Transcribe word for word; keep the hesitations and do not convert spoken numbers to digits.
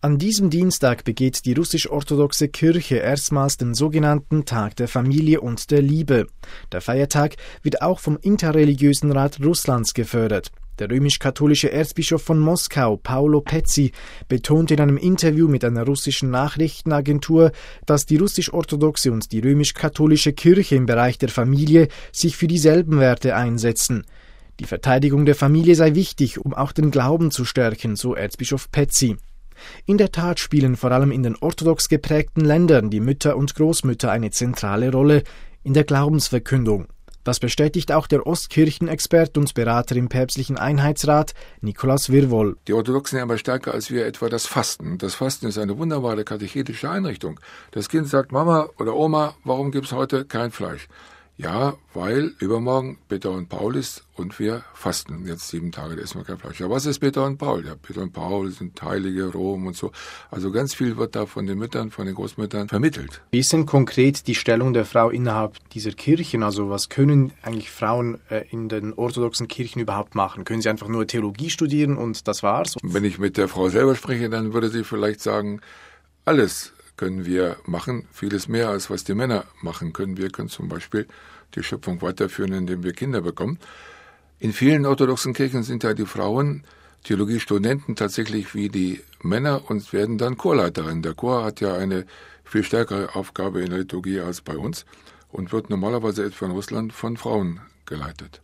An diesem Dienstag begeht die russisch-orthodoxe Kirche erstmals den sogenannten Tag der Familie und der Liebe. Der Feiertag wird auch vom Interreligiösen Rat Russlands gefördert. Der römisch-katholische Erzbischof von Moskau, Paolo Pezzi, betont in einem Interview mit einer russischen Nachrichtenagentur, dass die russisch-orthodoxe und die römisch-katholische Kirche im Bereich der Familie sich für dieselben Werte einsetzen. Die Verteidigung der Familie sei wichtig, um auch den Glauben zu stärken, so Erzbischof Pezzi. In der Tat spielen vor allem in den orthodox geprägten Ländern die Mütter und Großmütter eine zentrale Rolle in der Glaubensverkündung. Das bestätigt auch der Ostkirchenexpert und Berater im päpstlichen Einheitsrat Nikolaus Wirwol. Die Orthodoxen sind aber stärker als wir etwa das Fasten. Das Fasten ist eine wunderbare katechetische Einrichtung. Das Kind sagt, Mama oder Oma, warum gibt es heute kein Fleisch? Ja, weil übermorgen Peter und Paul ist und wir fasten jetzt sieben Tage, da essen wir kein Fleisch. Ja, was ist Peter und Paul? Ja, Peter und Paul sind Heilige, Rom und so. Also ganz viel wird da von den Müttern, von den Großmüttern vermittelt. Wie ist denn konkret die Stellung der Frau innerhalb dieser Kirchen? Also was können eigentlich Frauen äh, in den orthodoxen Kirchen überhaupt machen? Können sie einfach nur Theologie studieren und das war's? Wenn ich mit der Frau selber spreche, dann würde sie vielleicht sagen, alles können wir machen, vieles mehr als was die Männer machen können. Wir können zum Beispiel die Schöpfung weiterführen, indem wir Kinder bekommen. In vielen orthodoxen Kirchen sind ja die Frauen Theologiestudenten tatsächlich wie die Männer und werden dann Chorleiterinnen. Der Chor hat ja eine viel stärkere Aufgabe in der Liturgie als bei uns und wird normalerweise etwa in Russland von Frauen geleitet.